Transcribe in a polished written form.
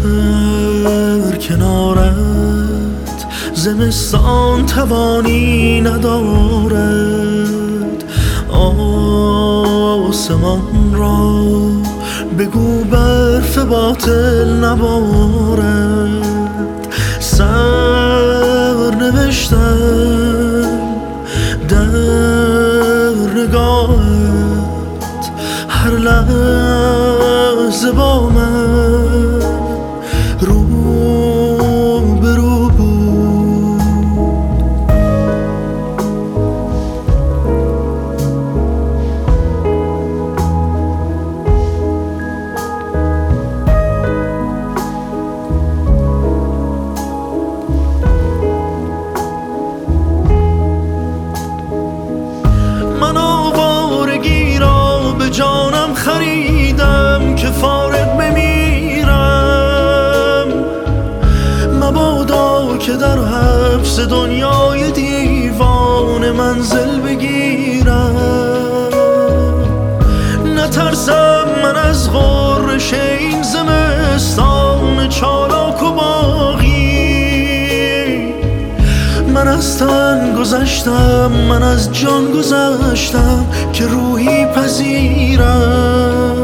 در کنارت زمستان توانی ندارد. آسمان را بگو برف باطل نبارد. سر نوشتم در نگاهت، هر لحظه با من رو به رو بود. من آوارگی را به جانم خریدم که فارغ بمیرم. مبادا که در حبس دنیای دیوان منزل بگیرم. نترسم من از غرش این زمستان چالاک و باغی. من از تن گذشتم، من از جان گذشتم که روحی پذیرم.